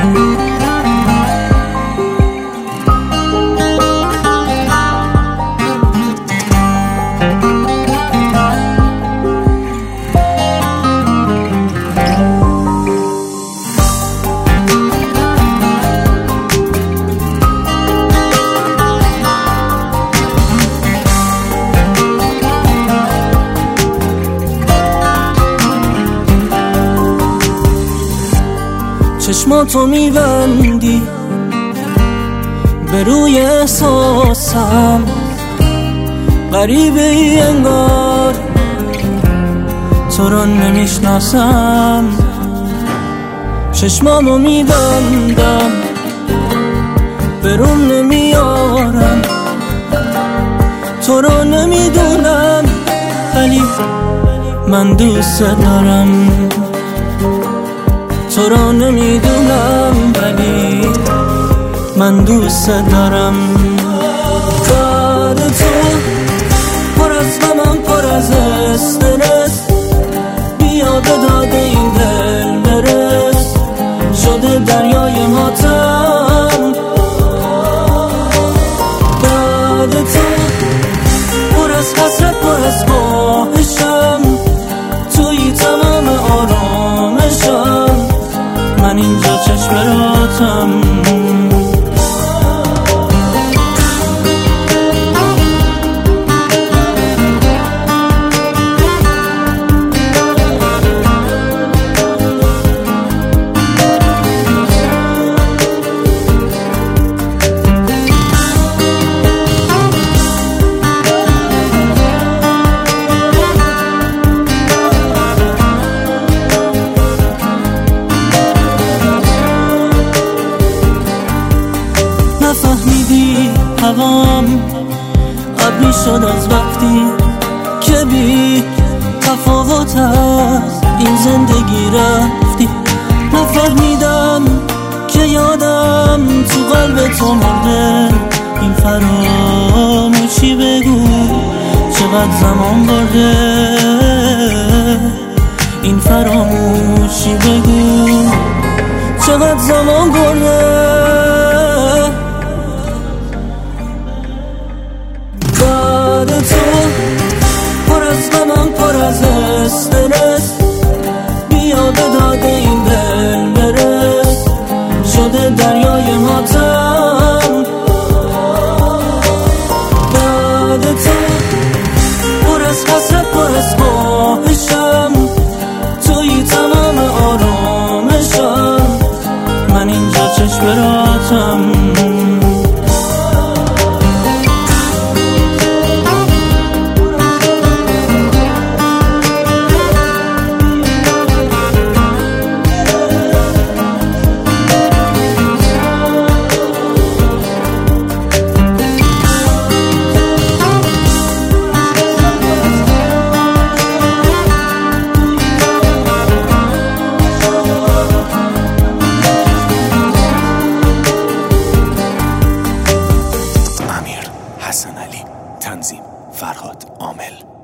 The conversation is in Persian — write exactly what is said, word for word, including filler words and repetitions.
چشماتو میبندی به روی احساسم، غریبه ای انگار تو رو نمیشناسم. چشمامو میبندم به روم نمیارم، تو رو نمیدونم ولی من دوست دارم. تو رو نمیدونم ولی من دوست دارم. کار تو پر از غمم، پر از استرس، بیا به داد این دل برس. شده دریای ماتم بعد تو، پر از حسرت، پر از خواهشم، توی تمام آرامشم، من اینجا چشم راتم. نفهمیدی هوام ابری شد از وقتی که بی تفاوت از این زندگی رفتی. نفهمیدم که یادم تو قلب تو مرده. این فراموشی بگو چقدر زمان برده. این فراموشی بگو چقدر زمان برده. تو پر از غمم، پر از استرس، بیا به داد این دل برس. شده دریای ماتم بعد تو، پر از حسرت، پر از خواهشم، توی تمام آرامشم، من اینجا چشم راتم. حسن علی، تنظیم فرهاد عامل.